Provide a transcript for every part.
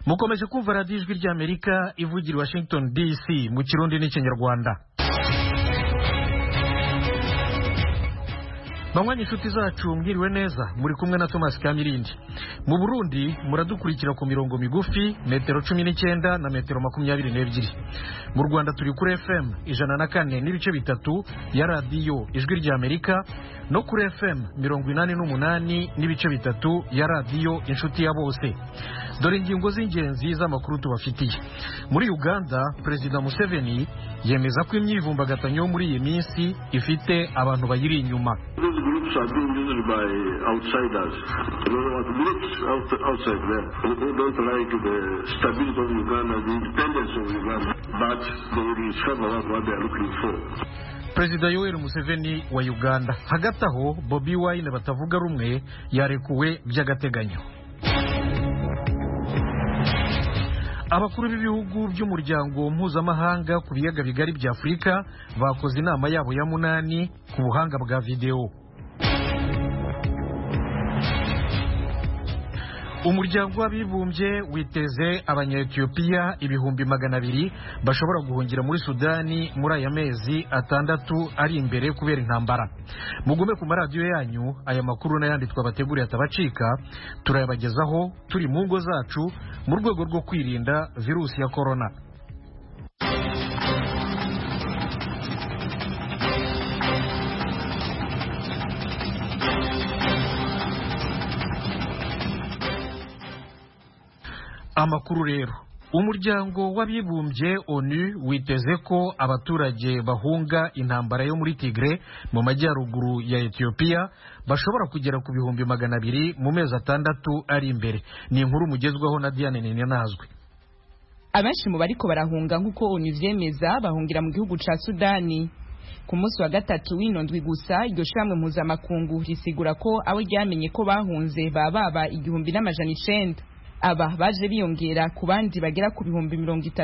mukomeje kumva radiyo ijwi ry'Amerika ivugira Washington DC mu Kirundi n'Ikinyarwanda. Banywanyi inshuti zacu mwiriwe neza, muri kumwe na Thomas Kamilindi. Mu Burundi muradukurikira ku mirongo migufi metero 19 na metero 22. Mu Rwanda turi kuri FM 104 n'ibice bitatu ya radiyo ijwi ry'Amerika no kuri FM 88 n'ibice bitatu ya radiyo inshuti ya bose. Dore ingingo z'ingenzi z'amakuru tubafitiye. Muri Uganda Perezida Museveni yemeza ko imyivumbagatanyo muri iyi minsi ifite abantu bayiri inyuma. Groups are being used by outsiders. Groups outside there who don't like the stability of Uganda, the independence of Uganda, but they will discover what they are looking for. Perezida Yoweri Museveni wa Uganda. Hagati aho Bobi Wine batavuga rumwe yarekuwe by'agateganyo. Abakuru b'ibihugu by'umuryango mpuzamahanga ku biyaga bigari bya Afurika bakoze inama yabo ya 8 ku buhanga bwa video. Umuryango w'abibumbye witeze abanya-Ethiopia ibihumbi 200 bashobora guhungira muri Sudani muri aya mezi 6 ari imbere kubera intambara. Mugume ku maradiyo yanyu, aya makuru n'ayandi twabateguriye atabacika, turayabagezaho turi mu ngo zacu mu rwego rwo kwirinda virusi ya corona. Amakuru rero, umuryango w'abibumbye ONU witeze ko abaturage bahunga intambara yo muri Tigre mu majyaruguru ya Ethiopia bashobora kugera ku bihumbi 200 mu mezi 6 ari imbere. Ni inkuru mugezwaho na Diane Ninazwe. Abenshi mu bariko barahunga nk'uko ONU vyemeza bahungira mu gihugu ca Sudani. Ku munsi wa gatatu w'inondwi gusa iryo shamwe mpuzamakungu risigura ko abo ryamenye ko bahunze baba 1900. Aba baje biyongera ku bandi bagera ku bihumbi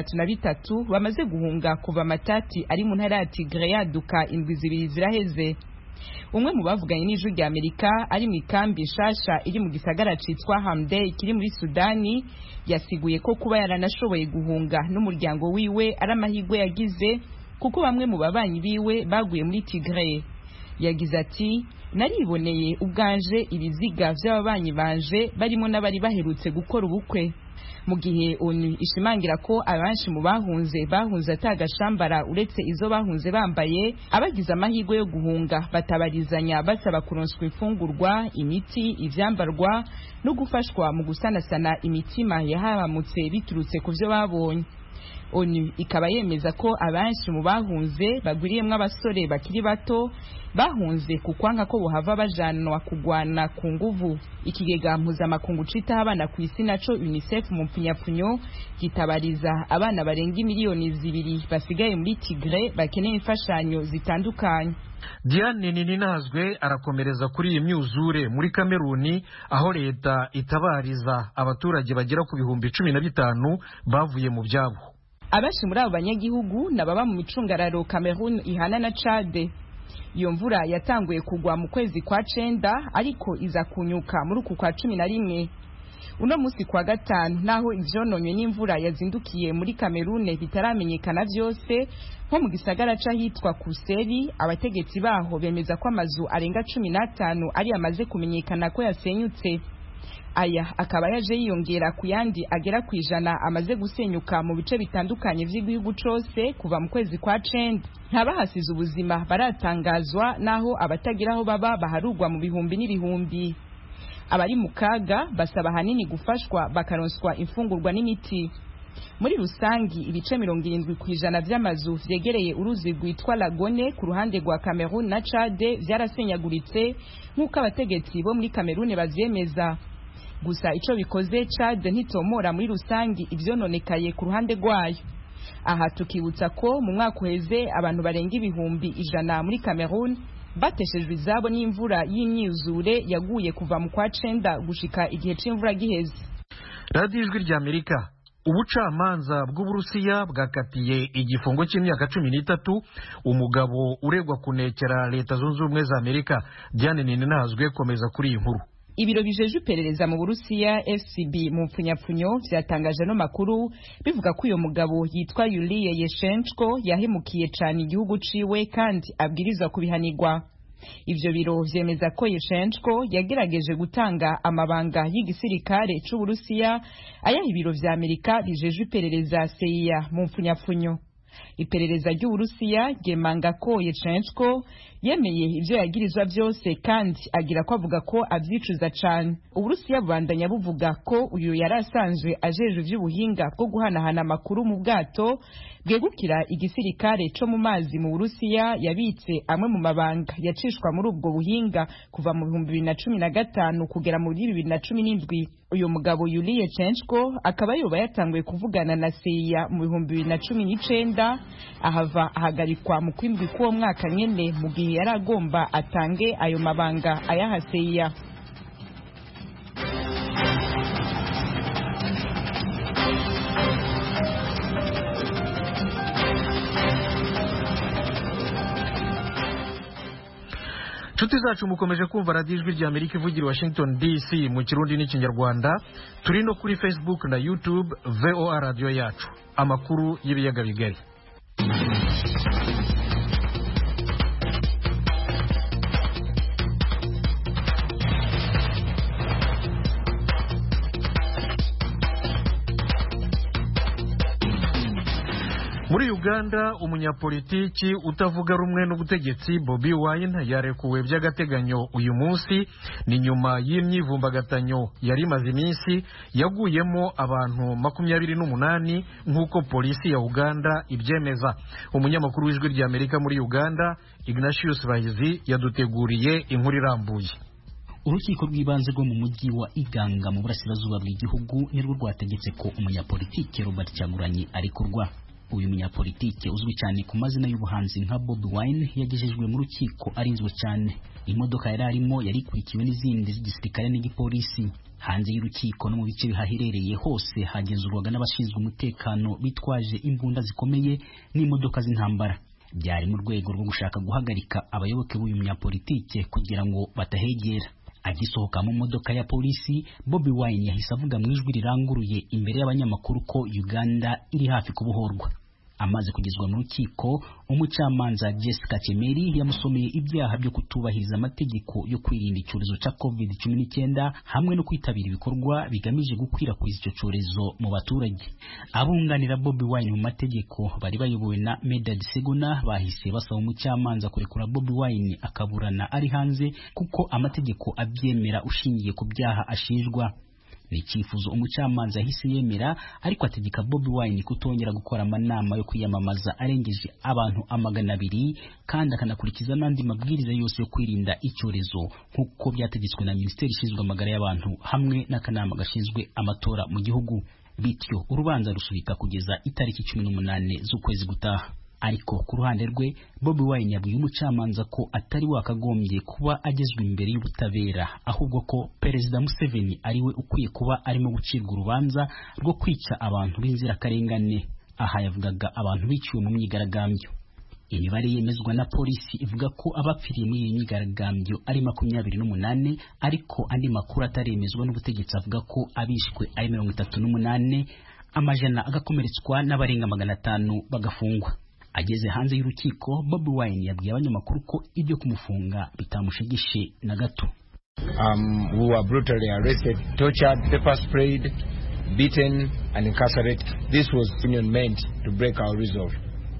33 bamaze guhunga kuva matati ari mu ntara ya Tigre yaduka indwi zibiri ziraheze. Umwe mu bavuganye n'ijwi rya Amerika ari mu ikambi nshasha iri mu gisagara citwa Hamdey kiri muri Sudani yasiguye ko kuba yaranashoboye guhunga n'umuryango wiwe ari amahirwe yagize kuko bamwe mu babanyi biwe baguye muri Tigre. Yagize ati, nariboneye ubwanje ibiziga by'ababanyi banje barimo n'abari baherutse gukora ubukwe. Mu gihe ONU ishimangira ko abanshi mu bahunze atagashambara uretse izo bahunze bambaye, abagize amahirwe yo guhunga batabarizanya basaba kuronswa imfungurwa, imiti, ivyambarwa no gufashwa mu gusanasana imitima yahahamutse biturutse ku byo babonye. ONU ikaba yemeza ko abanshi mu bahunze bagwiriyemwe abasore bakiri bato bahunze kukwanka ko bohava bajanwa kugwana ku nguvu. Ikigega mpuzamakungu citaho abana ku isi naco UNICEF mu mpfunyapfunyo gitabariza abana barenga miliyoni 2 basigaye muri Tigre bakeneye imfashanyo zitandukanye. Diane Ninazwe arakomereza kuri iyi myuzure muri Kameruni aho leta itabariza abaturage bagera ku bihumbi 15 bavuye mu byabo. Abashi muri abo banyagihugu nababa mu micungararo Cameroon ihana na Chad. Iyo mvura yatanguye kugwa mu kwezi kwa 9 ariko iza kunyuka muri uku kwa 11. Uno musi kwa gatanu naho ivyononywe n'imvura yazindukiye muri Cameroon bitaramenyekana vyose nko mu gisagara c'ahitwa Kuseri, abategetsi baho bemeza ko amazu arenga 15 ari amaze kumenyekana ko yasenyutse. Aya akaba yaje yiyongera ku yandi agera ku 100 amaze gusenyuka mu bice bitandukanye vy'igihugu cose kuva mu kwezi kwa 9. Ntabahasize ubuzima baratangazwa naho abatagiraho baba baharugwa mu bihumbi n'ibihumbi. Abari mu kaga basaba hanini gufashwa bakaronswa imfungurwa n'imiti. Muri rusangi ibice 70% vy'amazu vyegereye uruzi rwitwa Lagone ku ruhande rwa Cameroon na Chad vyarasenyaguritse nk'uko abategetsi bo muri Cameroon bavyemeza. Gusa ico bikoze Chad ntitomora muri rusangi ivyononekaye ku ruhande rwayo. Aha tukibutsa ko mu mwaka uheze abantu barenga ibihumbi 100 muri Cameroon bateshejwe izabo n'imvura y'imyuzure yaguye kuva mu kwa 9 gushika igihe c'imvura giheze. Radio Ijwi ry'Amerika. Ubucamanza bw'Uburusiya bwakatiye igifungo cy'imyaka 13 umugabo uregwa kunekera Leta Zunze Ubumwe za Amerika. Diane Ninazwe komeza kuri iyi nkuru. Ibiro bijeje iperereza mu Burusiya FSB mu mpfunyapfunyo vyatangaje no makuru bivuga ko uyo mugabo yitwa Yulia Yeshenko yahemukiye cane igihugu ciwe kandi abwirizwa kubihanirwa. Ivyo biro vyemeza ko Yeshenko yagerageje gutanga amabanga y'igisirikare c'u Burusiya ayaha ibiro vya Amerika bijeje iperereza CIA mu mpfunyapfunyo. Iperereza ry'u Burusiya ryemanga ko Yeshenko yemeye ivyo yagirizwa byose kandi agira ko avuga ko avyicuza cane. Uburusiya bubandanya buvuga ko uyu yarasanzwe ajeje ivy'ubuhinga bwo guhanahana amakuru mu bwato bwegukira igisirikare co mu mazi mu Burusiya yabitse amwe mu mabanga yacishwa muri ubwo buhinga kuva mu 2015 kugera mu 2017. Uyu mugabo Yulia Yeshenko akaba yoba yatanguye kuvugana na CIA mu 2019 ahava ahagarikwa mu kwindwi k'uwo mwaka nyene mu gihe yari agomba atange ayo mabanga ayaha CIA. Nshuti zacu mukomeje kumva radiyo ijwi rya Amerika ivugira Washington DC mu Kirundi n'Ikinyarwanda. Turi no kuri Facebook na YouTube VOA radio yacu. Amakuru y'ibiyaga bigari. Muri Uganda umunyapolitiki utavuga rumwe n'ubutegetsi Bobi Wine yarekuwe by'agateganyo uyu munsi ni nyuma y'imyivumbagatanyo yari maze iminsi yaguyemo abantu 28 nk'uko polisi ya Uganda ibyemeza. Umunyamakuru w'ijwi rya Amerika muri Uganda Ignatius Bahizi yaduteguriye inkuru irambuye. Urukiko rw'ibanze rwo mu mujyi wa Iganga mu burasirazuba bw'igihugu nirwo rwategetse ko umunyapolitiki Robert Kyagulanyi arekurwa. Uyu munyapolitike uzwi cyane ku mazina y'ubuhanzi nka Bobi Wine yagejejwe mu rukiko arinzwe cyane. Imodoka yari arimo yari ikurikiwe n'izindi z'igisirikare n'igipolisi. Hanze y'urukiko no mu bice bihaherereye hose hagenzurwaga n'abashinzwe umutekano bitwaje imbunda zikomeye n'imodoka z'intambara. Byari mu rwego rwo gushaka guhagarika abayoboke b'uyu munyapolitike kugira ngo batahegera. Agisohoka mu modoka ya polisi, Bobi Wine yahise avuga mu ijwi riranguruye imbere y'abanyamakuru ko Uganda iri hafi kubohorwa. Amaze kugezwa mu rukiko, umucamanza Jessica Chemeri yamusomeye ibyaha byo kutubahiriza amategeko yo kwirinda icyorezo cya COVID-19 hamwe no kwitabira ibikorwa bigamije gukwirakwiza icyo cyorezo mu baturage. Abunganira Bobi Wine mu mategeko bari bayobowe na Medad Segona bahise basaba umucamanza kurekura Bobi Wine akaburana ari hanze kuko amategeko abyemera ushingiye ku byaha ashinjwa. Ni icyifuzo umucamanza yahise yemera, ariko ategeka Bobi Wine kutongera gukora amanama yo kwiyamamaza arengeje abantu 200 kandi akanakurikiza n'andi mabwiriza yose yo kwirinda icyorezo nk'uko byategetswe na Minisiteri ishinzwe amagara y'abantu hamwe n'akanama gashinzwe amatora mu gihugu. Bityo urubanza rusubika kugeza itariki 18 z'ukwezi gutaha. Ariko ku ruhande rwe Bobi Wine yabwiye umucamanza ko atari wakagombye kuba agezwe imbere y'ubutabera, ahubwo ko Perezida Museveni ariwe ukwiye kuba arimo gucirwa urubanza rwo kwica abantu b'inzirakarengane. Aha yavugaga abantu biciwe mu myigaragambyo. Imibare yemezwa na polisi ivuga ko abapfiriye muri iyi myigaragambyo ari 28, ariko andi makuru ataremezwa n'ubutegetsi avuga ko abishwe ari 38, amajana agakomeretswa n'abarenga 500 bagafungwa. Ageze hanze y'urukiko, Bobi Wine yabwiye abanyamakuru ko ibyo kumufunga bitamushegeshe na gato. We were brutally arrested, tortured, pepper sprayed, beaten and incarcerated. This was meant to break our resolve.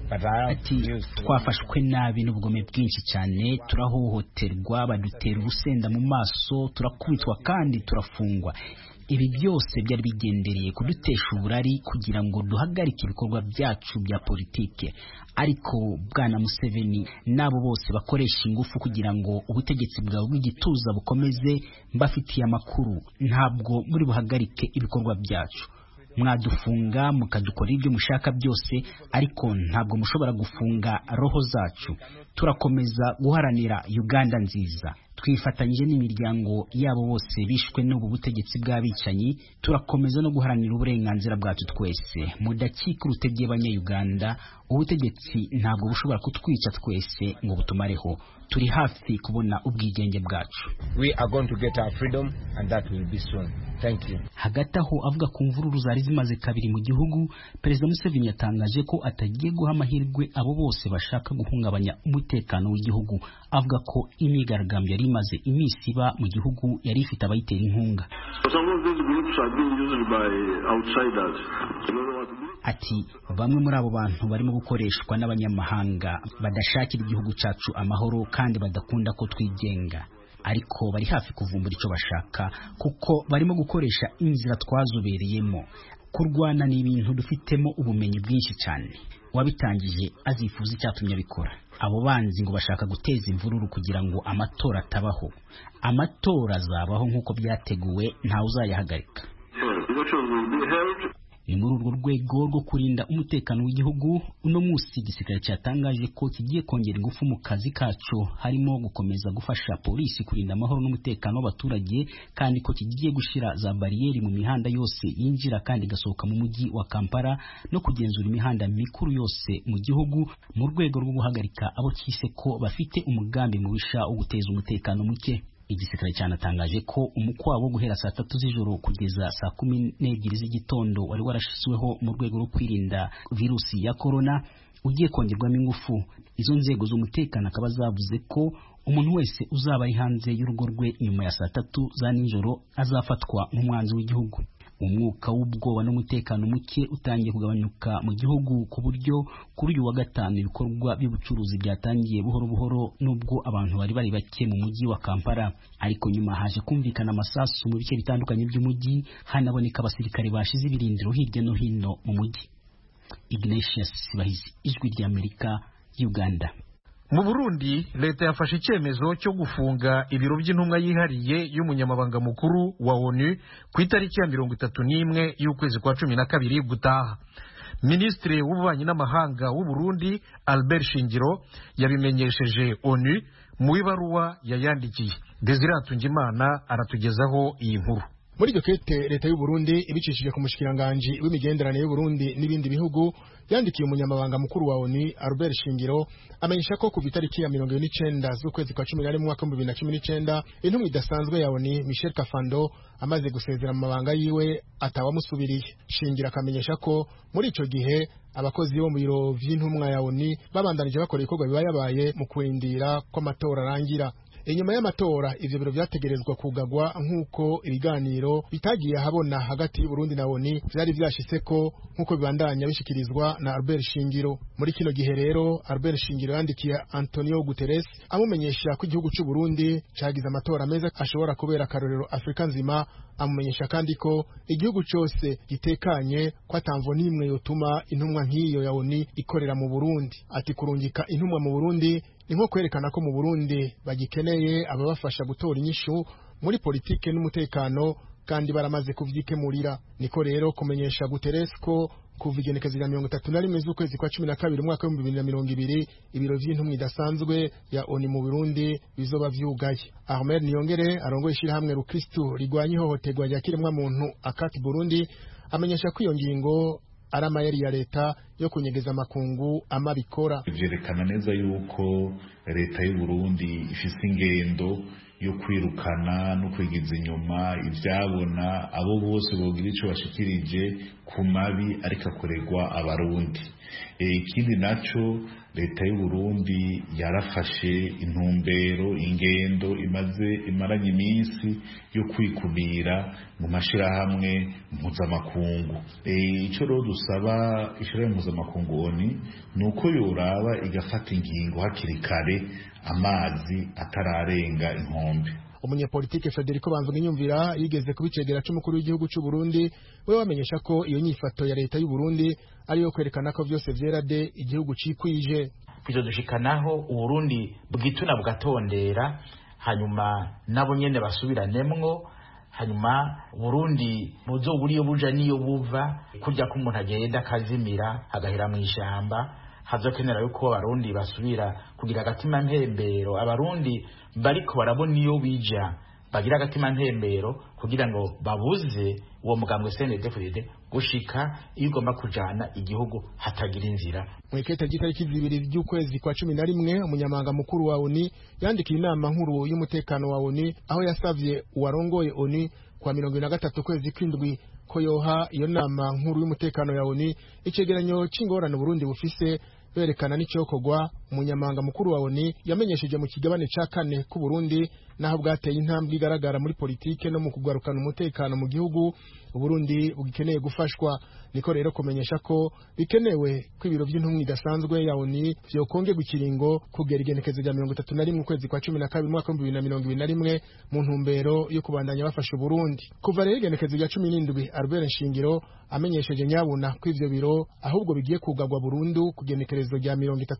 Twafashwe nabi n'ubugome bwinshi cyane, turahohoterwa, badutera urusenda mu maso, turakubitwa kandi turafungwa. Ibi byose byari bigendereye kudutesha uburari kugira ngo duhagarike ibikorwa byacu bya politike. Ariko Bwana Museveni nabo bose bakoresha ingufu kugira ngo ubutegetsi bwawe bw'igituza bukomeze, mbafitiye amakuru ntabwo muri buhagarike ibikorwa byacu. Mwadufunga mukadukora ibyo mushaka byose, ariko ntabwo mushobora gufunga roho zacu. Turakomeza guharanira Uganda nziza. twifatanyije n'imiryango yabo bose bishwe n'ubu butegetsi bw'abicanyi turakomeza no guharanira uburenganzira bwacu twese mudakika urutege abanyayuganda ubutegetsi ntabwo bushobora kutwica twese ngo butumareho turi hafi kubona ubwigenge bwacu. We are going to get our freedom and that will be soon. Thank you. Hagati aho avuga ku mvururu zari zimaze kabiri mu gihugu, Perezida Museveni yatangaje ko atagiye guha amahirwe abo bose bashaka guhungabanya umutekano w'igihugu. Avuga ko imyigaragambyo yari imaze iminsi iba mu gihugu yari ifite abayitera inkunga. Ati bamwe muri abo bantu barimo gukoreshwa n'abanyamahanga badashakira igihugu cyacu amahoro kandi badakunda ko twigenga, ariko bari hafi kuvumbura icyo bashaka kuko barimo gukoresha inzira twazobereyemo. Kurwana ni ibintu dufitemo ubumenyi bwinshi cyane, wabitangije azifuza icyatumye abikora. Abo banzi ngo bashaka guteza imvururu kugira ngo amatora atabaho. Amatora azabaho nk'uko byateguwe, ntawe uzayahagarika. Ni muri urwo rwego rwo kurinda umutekano w'igihugu, uno munsi igisirikare cyatangaje ko kigiye kongera ingufu mu kazi kacu, harimo gukomeza gufasha polisi kurinda amahoro n'umutekano w'abaturage, kandi ko kigiye gushira za bariyeri mu mihanda yose yinjira kandi igasohoka mu mujyi wa Kampala no kugenzura imihanda mikuru yose mu gihugu mu rwego rwo guhagarika abo cyise ko bafite umugambi mubisha wo guteza umutekano muke. Igisirikare cyanatangaje ko umukwabo wo guhera saa 3 z'ijoro kugeza saa 12 z'igitondo wari warashizweho mu rwego rwo kwirinda virusi ya corona ugiye kongerwamo ingufu. Izo nzego z'umutekano akaba zavuze ko umuntu wese uzaba ari hanze y'urugo rwe nyuma ya saa 3 za nijoro azafatwa nk'umwanzi w'igihugu. Umwuka w'ubwoba n'umutekano muke utangiye kugabanyuka mu gihugu ku buryo kuri uyu wa gatanu ibikorwa by'ubucuruzi byatangiye buhoro buhoro nubwo abantu bari bake mu mujyi wa Kampala, ariko nyuma haje kumvikana amasasu mu bice bitandukanye by'umujyi, hanaboneka abasirikare bashize ibirindiro hirya no hino mu mujyi. Ignatius Bahizi, Ijwi ry'Amerika, Uganda. Mu Burundi leta yafashe icyemezo cyo gufunga ibiro by'intumwa yihariye y'umunyamabanga mukuru wa ONU ku itariki ya 31 y'ukwezi kwa 12 gutaha. Ministre w'ububanyi n'amahanga w'u Burundi Albert Shingiro yabimenyesheje ONU mu ibaruwa yayandikiye. Desire Atungimana aratugezaho iyi nkuru. Muri iryo kete leta y'u Burundi ibicishije ku mushikiranganje w'imigenderanire y'u Burundi n'ibindi bihugu yandikiye umunyamabanga mukuru wa ONU Albert Shingiro amenyesha ko ku itariki ya 29 z'ukwezi kwa 11 mu mwaka 2019 intumwa idasanzwe ya ONU Michel Kafando amaze gusezera mu mabanga yiwe atawamusubiriye. Shingiro akamenyesha ko muri ico gihe abakozi bo mu biro vy'intumwa ya ONU babandanije bakora ibikorwa bibayabaye mu kurindira ko amatora arangira. Inyuma y'amatora ivyo biro vyategerezwa kugagwa nk'uko ibiganiro bitagiye habona hagati y'u Burundi na ONU vyari vyashitseko nk'uko bibandanya bishikirizwa na Albert Shingiro. Muri kino gihe rero Albert Shingiro yandikiye Antonio Guterres amumenyesha ko igihugu cy'u Burundi cagize amatora meza ashobora kubera akarorero Afrika nzima, amumenyesha kandi ko igihugu cyose gitekanye ko atamvo nimwe yotuma intumwa nk'iyo ya ONU ikorera mu Burundi. Ati kurungika intumwa mu Burundi inko kwerekana ko mu Burundi bagikeneye ababafasha gutora inyishu muri politike n'umutekano kandi baramaze kuvyikemurira. Niko rero kumenyesha Guterres ko kuva igenekezo rya 31 z'ukwezi kwa 12 mwaka wa 2020 ibiro vy'intumwa idasanzwe ya ONU mu Burundi bizoba vyugaye. Ahmed Niyongere arongoye ishirahamwe Rukristo rigwanya ihohoterwa rya kiremwa muntu akati Burundi amenyesha ko iyo ngingo arama yari ya leta yo kunyegeza makungu amabikora. Vyerekana neza yuko leta y'u Burundi ifise ingendo yo kwirukana no kwigiza inyuma ivyabona abo bose bogira ico bashikirije ku mabi ariko akorerwa abarundi. Ikindi naco leta y'u Burundi yarafashe intumbero ingendo imaranye iminsi yo kwikumira mu mashirahamwe mpuzamakungu. Ico rero dusaba ishirahamwe mpuzamakungu ONU nuko yoraba igafata ingingo hakiri kare amazi atararenga inkombe. Umunyapolitike Federico Bamvuginyumvira yigeze kubicegera cy'umukuru w'igihugu cy'u Burundi we wamenyesha ko iyo nyifato ya leta y'u Burundi ari yo kwerekana ko byose vyera de igihugu cikwije. Kwizo dushikanaho u Burundi bwituna bugatondera hanyuma nabo nyene basubiranemwo, hanyuma Burundi buzoburiyo buja niyo buva kurya ko umuntu agenda kazimira agahera mu ishamba, hazokenera yuko abarundi basubira kugira agatima ntembero, abarundi bariko barabona iyo bija bagira agatima ntembero kugira ngo babuze uwo mugambwe CNDD-FDD gushika iyo ugomba kujana igihugu hatagira inzira. Mweketa gitariki 2 ry'ukwezi kwa 11 umunyamanga mukuru wa ONU yandikiye inama nkuru y'umutekano wa ONU aho yasavye uwarongoye ONU kwa 23 kwezi kw'indwi ko yoha iyo nama nkuru y'umutekano ya ONU icegeranyo c'ingorane Burundi bufise berekana n'icokogwa. Umunyamanga mukuru wa ONU yamenyesheje mu kigabane ca 4 ku Burundi naho bwateye intambwe igaragara muri politike no mu kugarukana umutekano mu gihugu Burundi bugikeneye gufashwa. Niko rero kumenyesha ko bikenewe ko ibiro by'intumwa idasanzwe ya ONU vyokonge gukiringo kugera igenekezo rya 31 kwezi kwa 12 mwaka 2021 mu ntumbero yo kubandanya bafasha Burundi. Kuva rero igenekezo rya 17 Albert Nshingiro amenyesheje nyabuna ko ivyo biro ahubwo bigiye kugagwa Burundu kugenekerezo rya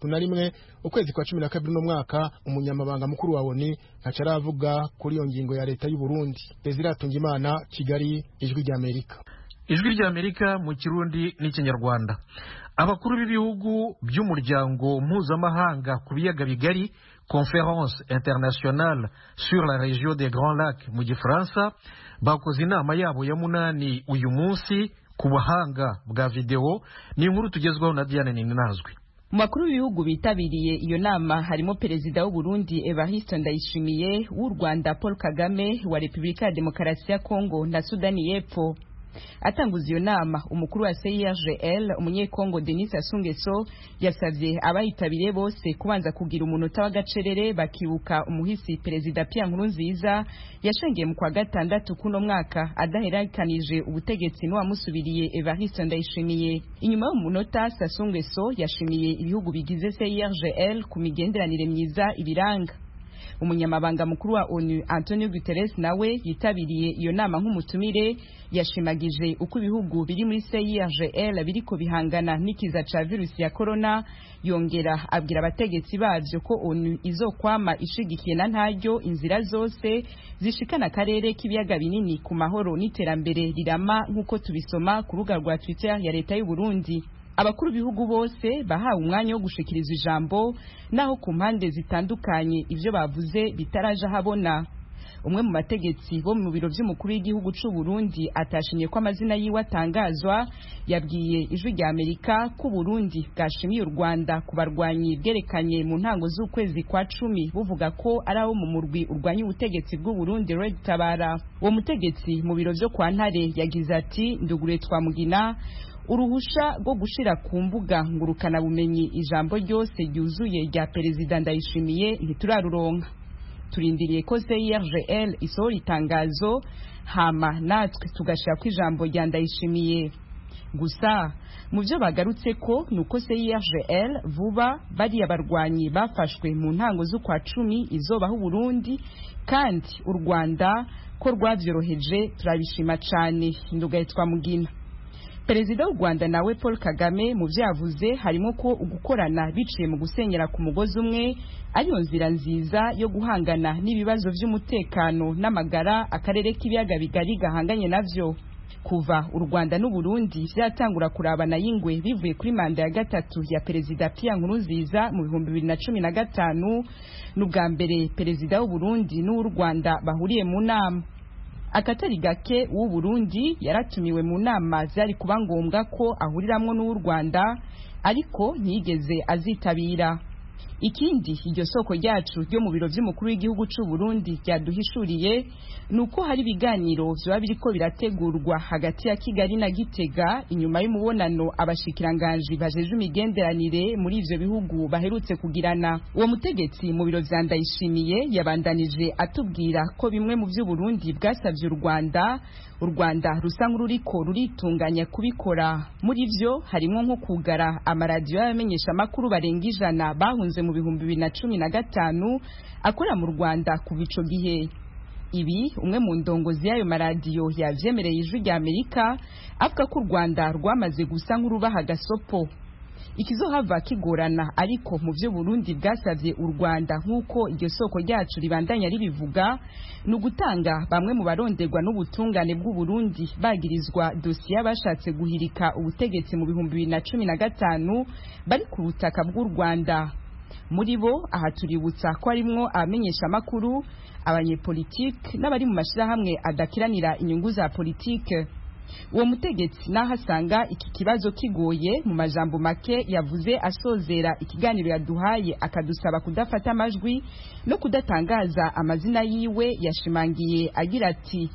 31 ukwezi kwa 12 no mwaka. Umunyamabanga mukuru wa ONU ntacaravuga kuri iyo ngingo ya leta y'u Burundi. Desire Atungimana, Kigali, Ijwi rya Amerika. Ijwi rya Amerika mu Kirundi n'Ikinyarwanda. Abakuru b'ibihugu by'umuryango mpuzamahanga ku biyaga bigari Conférence internationale sur la région des Grands Lacs mu Gifaransa bakoze inama yabo ya 8 uyu munsi ku buhanga bwa video. Ni inkuru tugezwaho na Diane Ninazwe. Mu makuru y'ibihugu bitabiriye iyo nama harimo perezida w'u Burundi Evariste Ndayishimiye, w'u Rwanda Paul Kagame, wa Repubulika ya Demokarasi ya Kongo na Sudani y'Epfo. Atanguza iyo nama umukuru wa CIRGL umunyekongo Denis Sassou Nguesso yasavye abayitabiriye bose kubanza kugira umunota w'agacerere bakibuka umuhisi perezida Pierre Nkurunziza yashengeye mu kwa gatandatu kuno mwaka adaherakanije ubutegetsi n'uwamusubiriye Evariste Ndayishimiye. Inyuma y'umunota Sassou Nguesso yashimiye ibihugu bigize CIRGL ku migenderanire myiza ibiranga. Umunyamabanga mukuru wa ONU Antonio Guterres nawe yitabiriye iyo nama nk'umutumire yashimagije uko ibihugu biri muri CIRGL biriko bihangana n'ikiza ca virusi ya corona. Yongera abwira abategetsi bavyo ko ONU izokwama ishigikiye na ntaryo inzira zose zishikana akarere k'ibiyaga binini ku mahoro n'iterambere rirama nk'uko tubisoma ku rubuga rwa Twitter ya leta y'u Burundi. Abakuru bihugu bose bahawe umwanya wo gushikiriza ijambo naho ku mpande zitandukanye ivyo bavuze bitaraje habona. Umwe mu bategetsi bo mu biro by'umukuru w'igihugu c'u Burundi atashimye ko amazina yiwe atangazwa yabwiye Ijwi rya Amerika ko Burundi bwashimiye u Rwanda kubarwanyi bwerekanye mu ntango z'ukwezi kwa 10 buvuga ko ari abo mu murwi urwanya ubutegetsi bw'u Burundi Red Tabara. Uwo mutegetsi mu biro byo kwa Ntare yagize ati ndugure twamugina uruhusha rwo gushira ku mbuga ngurukana bumenyi ijambo ryose ryuzuye rya perezida Ndayishimiye ntituraruronka. Turindiriye ko CIRGL isohora itangazo hama natwe tugashira ku ijambo rya Ndayishimiye. Gusa mu byo bagarutse ko nuko CIRGL vuba bari abarwanyi bafashwe mu ntango z'ukwa 10 izobaho Burundi kandi u Rwanda ko rwavyoroheje turabishima cyane. Ndugaye twamugina. Perezida w'u Rwanda nawe Paul Kagame mu byavuze harimo ko ugukorana biciye mu gusenyera ku mugozi umwe ariyo nzira nziza yo guhangana n'ibibazo by'umutekano n'amagara akarere k'ibiyaga bigari gahanganye navyo. Kuva u Rwanda n'u Burundi byatangura kurabana y'ingwe bivuye kuri manda ya gatatu ya perezida Pierre Nkurunziza mu 2015 n'ubwa mbere perezida w'u Burundi n'u Rwanda bahuriye mu nama. Akatari gake w'u Burundi yaratumiwe mu nama zari kuba ngombwa ko ahuriramwo n'u Rwanda ariko ntiyigeze azitabira. Ikindi iryo soko ryacu ryo mu biro by'umukuru w'igihugu c'u Burundi ryaduhishuriye nuko hari biganiro vyo biriko birategurwa hagati ya Kigali na Gitega inyuma y'umubonano abashikiranganje bajeje imigenderanire muri ivyo bihugu baherutse kugirana. Uwo mutegetsi mu biro vya Ndayishimiye yabandanije atubwira ko bimwe mu vy'u Burundi bwasavye u Rwanda rusa nk'ururiko ruritunganya kubikora. Muri vyo harimo nko kugara amaradiyo y'abamenyesha makuru barenga 100 bahunze mu 2015 akora mu Rwanda kuva ico gihe. Ibi umwe mu ndongozi y'ayo maradiyo yavyemereye Ijwi rya Amerika avuga ko u Rwanda rwamaze gusa nk'urubaha gasopo. ikizohava kigorana ariko mu byo Burundi bwasavye u Rwanda nk'uko iryo soko ryacu ribandanya ribivuga ni ugutanga bamwe mu baronderwa n'ubutungane bw'u Burundi bagirizwa dosiye bashatse guhirika ubutegetsi mu 2015 bari ku butaka bw'u Rwanda. Muri bo aha tuributsa ko arimwo abamenyesha makuru, abanyepolitike n'abari mu mashirahamwe adakiranira inyungu za politike. Uwo mutegetsi naho asanga iki kibazo kigoye, mu majambo make yavuze asozera ikiganiro yaduhaye akadusaba kudafata amajwi no kudatangaza amazina yiwe. Yashimangiye agira ati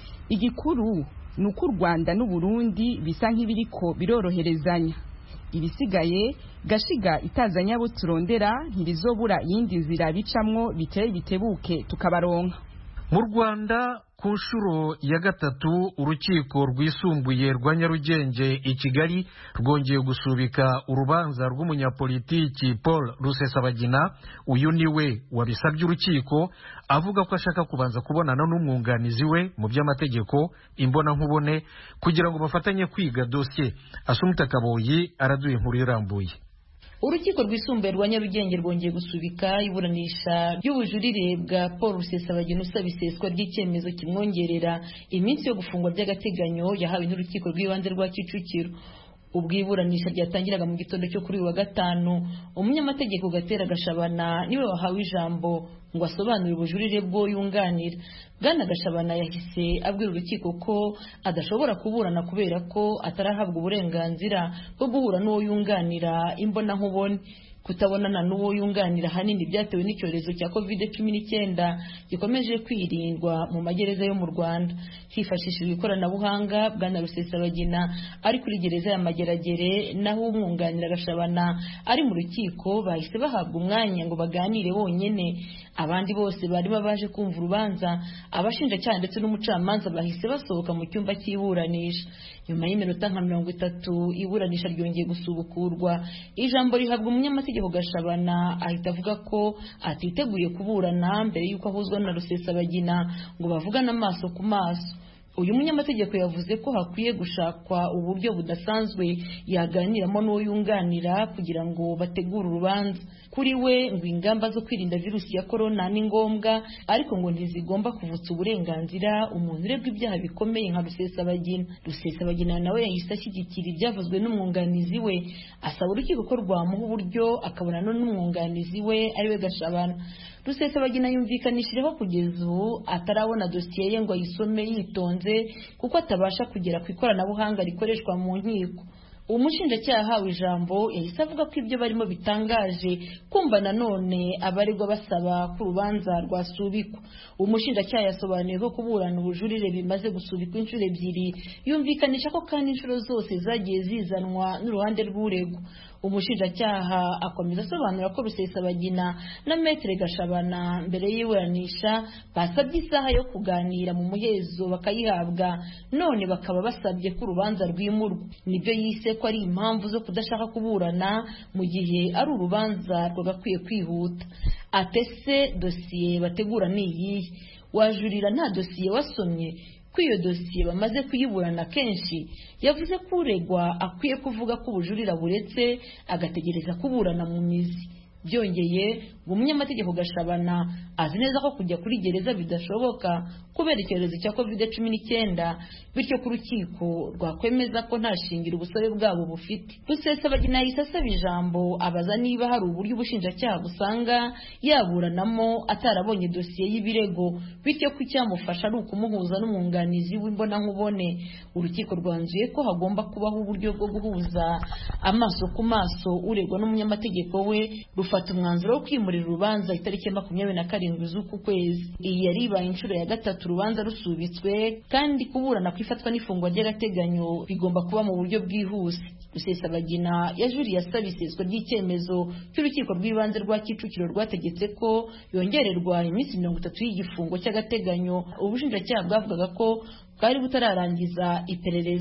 igikuru nuko u Rwanda n'u Burundi bisa nk'ibiriko biroroherezanya, ibisigaye gashiga itazanya abo turondera ntibizobura yindi nzira bicamwo biteye bitebuke tukabaronka. Mu Rwanda ku nshuro ya gatatu urukiko rwisumbuye rwa Nyarugenge i Kigali rwongeye gusubika urubanza rw'umunyapolitiki Paul Rusesabagina. Uyu niwe wabisabye urukiko avuga ko ashaka kubanza kubonana n'umwunganizi we mu by'amategeko imbona nkubone kugira ngo bafatanye kwiga dosiye. Asumta Kaboyi araduye inkuru irambuye. Urukiko rwisumbuye rwa Nyarugenge rwongeye gusubika iburanisha ry'ubujurire bwa Paul Rusesabagina usaba iseswa ry'icyemezo kimwongerera iminsi yo gufungwa by'agateganyo yahawe n'urukiko rw'ibanze rwa Kicukiro. Ubwiburanisha ryatangiraga mu gitondo cyo kuri wa gatanu, umunyamategeko Gatera Gashabana niwe wahawe ijambo ngo asobanure ubujurire bwo yunganira. Bwana Gashabana yahise abwira urukiko ko adashobora kuburana kubera ko atarahabwa uburenganzira bwo guhura n'uwo yunganira imbona nkubone. Kutabonana n'uwo yunganira hanini byatewe n'icyorezo cya COVID-19 gikomeje kwirindwa mu magereza yo mu Rwanda. Hifashishijwe ikoranabuhanga, Bwana Rusesabagina ari kuri gereza ya Mageragere naho umwunganira Gashabana ari mu rukiko bahise bahabwa umwanya ngo baganire bonyene. Abandi bose bari baje kumva urubanza, abashinjacyaha ndetse n'umucamanza bahise basohoka mu cyumba cy'iburanisha. Nyuma y'iminota nka 30 iburanisha ryongeye gusubukurwa. Ijambo rihabwa umunyamategeko Gashabana ahita avuga ko atiteguye kuburana mbere yuko ahuzwa na Rusesabagina ngo bavugane amaso ku maso. Uyu munyamategeko yavuze ko hakwiye gushakwa uburyo budasanzwe yaganiramo n'uwo yunganira kugira ngo bategure urubanza. Kuri we ngo ingamba zo kwirinda virusi ya corona ni ngombwa ariko ngo ntizigomba kuvutsa uburenganzira umuntu uregwa ibyaha bikomeye nka Rusesabagina. Rusesabagina nawe yahise ashyigikira ibyavuzwe n'umwunganizi we, asaba urukiko ko rwamuha uburyo akabona n'umwunganizi we ariwe Gashabana. Rusesabagina yumvikanishiriho kugeza ubu atarabona dosiye ye ngo ayisome yitonze kuko atabasha kugera ku ikoranabuhanga rikoreshwa mu nkiko. Umushinjacyaha ahawe ijambo yahise avuga ko ibyo barimo bitangaje, kumva nanone abaregwa basaba ko urubanza rwasubikwa. Umushinjacyaha yasobanuye ko kuburana ubujurire bimaze gusubikwa inshuro ebyiri, yumvikanisha ko kandi inshuro zose zagiye zizanwa n'uruhande rw'uregwa. Umushinjacyaha akomeza asobanura ko Rusesabagina na Maître Gashabana mbere y'iburanisha basabye isaha yo kuganira mu muhezo bakayihabwa, none bakaba basabye ko urubanza rwimurwa. Nibyo yise ko ari impamvu zo kudashaka kuburana mu gihe ari urubanza rwagakwiye kwihuta. Atese dosiye bategura ni iyihe? Wajurira nta dosiye wasomye? Iyo dosiye bamaze kuyiburana kenshi. Yavuze ko uregwa akwiye kuvuga ko ubujurira buretse agategereza kuburana mu mizi. Byongeye ngo umunyamategeko Gashabana azi neza ko kujya kuri gereza bidashoboka kubera icyorezo cya COVID-19, bityo ku rukiko rwakwemeza ko nta shingiro ubusabe bwabo bufite. Rusesabagina yahise asaba ijambo abaza niba hari uburyo ubushinjacyaha busanga yaburanamo atarabonye dosiye y'ibirego, bityo ko icyamufasha ari ukumuhuza n'umwunganizi w'imbona nkubone. Urukiko rwanzuye ko hagomba kubaho uburyo bwo guhuza amaso ku maso uregwa n'umunyamategeko we. Rufata umwanzuro wo kwimurira urubanza itariki 27 z'uku kwezi. Iyi yari ibaye inshuro ya gatatu urubanza rusubitswe, kandi kuburana kwifatwa n'ifungwa ry'agateganyo bigomba kuba mu buryo bwihuse. Rusesabagina yajuriye asaba iseswa ry'icyemezo cy'urukiko rw'ibanze rwa Kicukiro rwategetse ko yongererwa iminsi 30 y'igifungo cy'agateganyo. Ubushinjacyaha bwavugaga ko bwari butararangiza iperereza.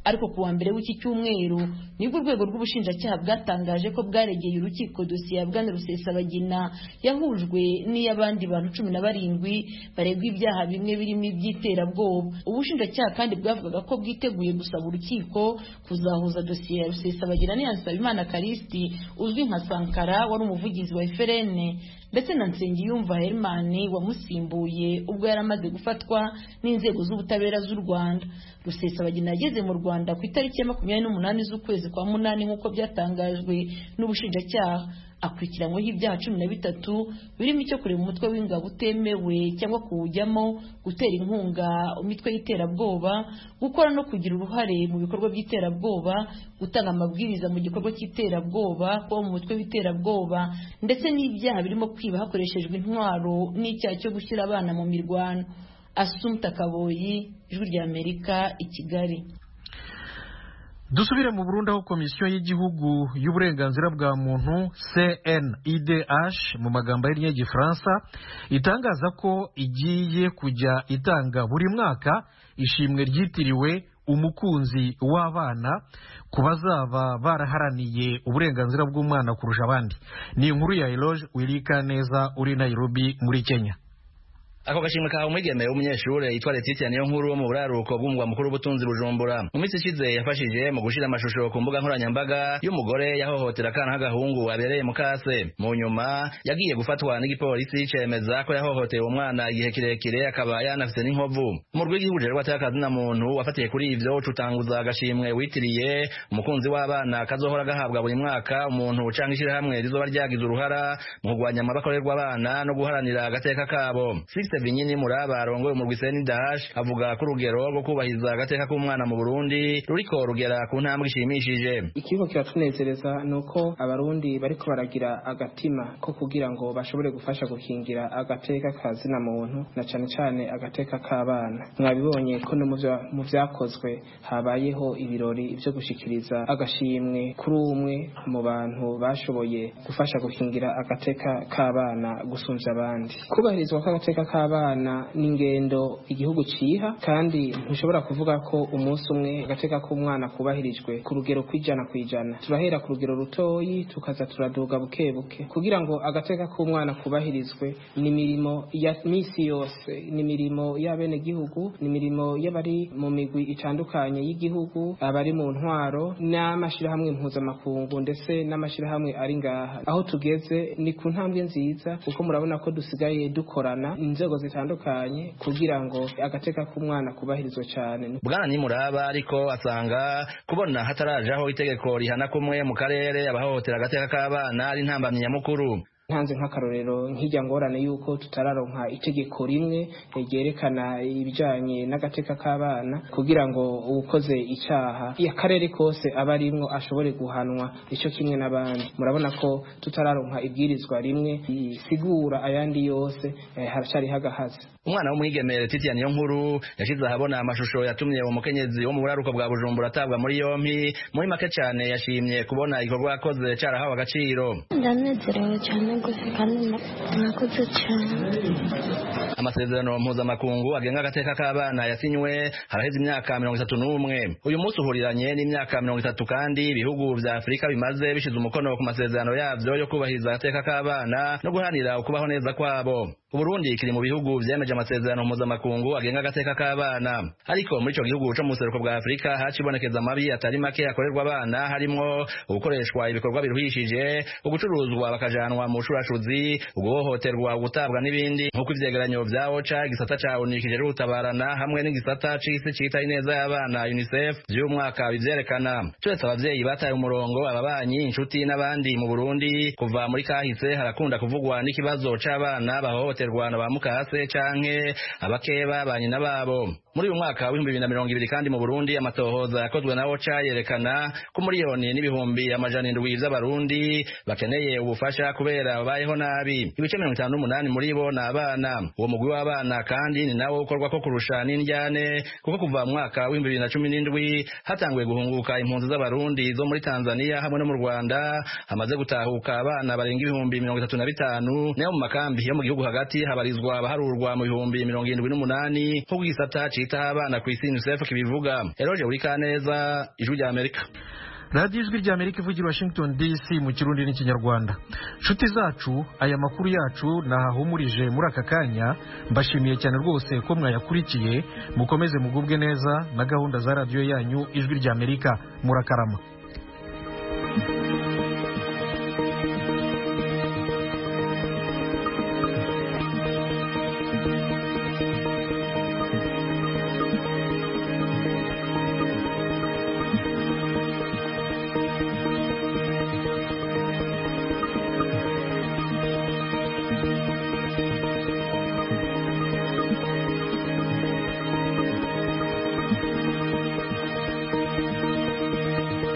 ariko kuwa mbere w'iki cyumweru nibwo urwego rw'ubushinjacyaha bwatangaje ko bwaregeye urukiko dosiye ya Bwana Rusesabagina yahujwe n'iy'abandi bantu 17 baregwa ibyaha bimwe birimo iby'iterabwoba. Ubushinjacyaha kandi bwavugaga ko bwiteguye gusaba urukiko kuzahuza dosiye ya Rusesabagina n'iya Nsabimana Karisti uzwi nka Sankara wari umuvugizi wa FRN ndetse na Nsengiyumva Herman wamusimbuye ubwo yaramaze gufatwa n'inzego z'ubutabera z'u Rwanda. Rusesabagina yageze mu Rwanda ku itariki ya 28 z'ukwezi kwa 8 nk'uko byatangajwe n'ubushinjacyaha. Akurikiranyweho ibyaha 13 birimo icyo kureba umutwe w'ingabo utemewe cyangwa kuwujyamo, gutera inkunga imitwe y'iterabwoba, gukora no kugira uruhare mu bikorwa by'iterabwoba, gutanga amabwiriza mu gikorwa cy'iterabwoba, kuba mu mutwe w'iterabwoba, ndetse n'ibyaha birimo kwiba hakoreshejwe intwaro n'icyaha cyo gushyira abana mu mirwano. Assumpta Kaboyi, Ijwi ry'Amerika, i Kigali. Dusubire mu Burundi aho komisiyo y'igihugu y'uburenganzira bwa muntu CNIDH mu magambo y'Igifaransa itangaza ko igiye kujya itanga buri mwaka ishimwe ryitiriwe umukunzi w'abana ku bazaba baraharaniye uburenganzira bw'umwana kurusha abandi. Ni inkuru ya Eloge Wilikaneza uri Nairobi muri Kenya. Ako gashimwe kawe umwigeme w'umunyeshure yitwa Letitia Niyonkuru mu buraruko bw'umugwa mukuru w'ubutunzi Bujumbura. Mu minsi ishize yafashije mu gushira amashusho ku mbuga nkoranyambaga y'umugore yahohotera akana k'agahungu abereye mu kase. Mu nyuma yagiye gufatwa n'igipolisi cemeza ko yahohoteye umwana igihe kirekire akaba yanafise n'inkovu. Mu rw'igihugu rw'atakazi na muntu wafatiye kuri ivyo cutanguza agashimwe witiriye umukunzi w'abana kazohora gahabwa buri mwaka umuntu canke ishirahamwe rizoba ryagize uruhara mu kugwanya amabakorerwa abana no guharanira agateka kabo. Vinyini Muraba arongoye umurwi CNIDH avuga ko urugero rwo kubahiza agateka k'umwana mu Burundi ruriko rugera ku ntambwe ishimishije. Ikigo kiratunezereza nuko abarundi bariko baragira agatima ko kugira ngo bashobore gufasha gukingira agateka kazina muntu na cane cane agateka k'abana. Mwabibonye ko no mu vyakozwe habayeho ibirori byo gushikiriza agashimwe kuri umwe mu bantu bashoboye gufasha gukingira agateka k'abana gusumvya abandi. Kubahirizwa k'agateka abana n'ingendo igihugu ciha kandi ntushobora kuvuga ko umunsi umwe agateka k'umwana kubahirijwe ku rugero kwijana. Turahera ku rugero rutoyi tukaza turaduga buke buke kugira ngo agateka k'umwana kubahirizwe. Ni mirimo ya misi yose, ni mirimo y'abene gihugu, ni mirimo y'abari mu migwi itandukanye y'igihugu, abari mu ntwaro n'amashirahamwe mpuzamakungu ndetse n'amashirahamwe ari ngaha. Aho tugeze ni ku ntambwe nziza kuko murabona ko dusigaye dukorana inzego zitandukanye kugira ngo agateka k'umwana kubahirizwe cyane. Bwana Nimuraba ariko asanga kubona hatarajaho itegeko rihana kumwe mu karere abahohotera agateka k'abana ari ntambamye nyamukuru. Ntanze nk'akarorero nk'ijya ngorane yuko tutararonka itegeko rimwe ryerekana ibijanye n'agateka k'abana kugira ngo ukoze icyaha akarere kose abarimwo ashobore guhanwa ico kimwe n'abandi. Murabona ko tutararonka ibwirizwa rimwe isigura ayandi yose haracari hagahaze. Umwana w'umwigeme Letitia Niyonkuru yashize ahabona amashusho yatumye umukenyezi wo mu buraruko bwa Bujumbura atabwa muri yompi. Muri make cyane yashimye kubona igikorwa yakoze carahawe agaciro. Ndanezerewe cyane kandi nakoze cyane. Amasezerano mpuzamakungu agenga agateka k'abana yasinywe haraheze imyaka 31. Uyu munsi uhuriranye n'imyaka 30 kandi ibihugu vya Afrika bimaze bishize umukono ku masezerano yavyo yo kubahiriza agateka k'abana no guhanira ukubaho neza kwabo. Burundi kiri mu bihugu vyemeje amasezerano mpuzamakungu agenga agateka k'abana. Ariko muri ico gihugu cyo mu seruko bwa Afrika hacibonekeza amabi atari make akorerwa abana harimo ugukoreshwa ibikorwa biruhishije, ugucuruzwa bakajanwa mu shurashuzi, uguhohoterwa, ugutabwa n'ibindi. Nkuko ivyegeranyo vya OCHA igisata ca unikije rutabarana hamwe n'igisata c'isi cita ineza y'abana UNICEF vy'umwaka bivyerekana. Twese abavyeyi bataye umurongo, ababanyi, inshuti n'abandi mu Burundi kuva muri kahise harakunda kuvugwa n'ikibazo c'abana bahohoterwa na ba mukase canke abakeba ba nyina babo. Muri uyu mwaka wa 2020 kandi mu Burundi amatohoza yakozwe na OCHA yerekana ko miliyoni n'ibihumbi amajana 7 z'abarundi bakeneye ubufasha kubera babayeho nabi. Ibice 58 muri bo na abana. Uwo mugwi w'abana kandi ni nawo ukorwa ko kurusha n'indyane kuko kuva mu mwaka wa 2017 hatanguye guhunguka impunzi z'abarundi zo muri Tanzania hamwe no mu Rwanda hamaze gutahuka abana barenga ibihumbi 35 nayo mu makambi yo mu gihugu hagati hagati habarizwa abaharurwa mu bihumbi 78 nk'uko igisata citaho abana ku isi UNICEF kibivuga. Eroje Urikaneza, Ijwi rya Amerika. radiyo ijwi rya Amerika ivugira Washington DC mu Kirundi n'Ikinyarwanda. Nshuti zacu, aya makuru yacu nahahumurije muri aka kanya. Mbashimiye cyane rwose ko mwayakurikiye. Mukomeze mugubwe neza na gahunda za radiyo yanyu Ijwi rya Amerika. Murakarama.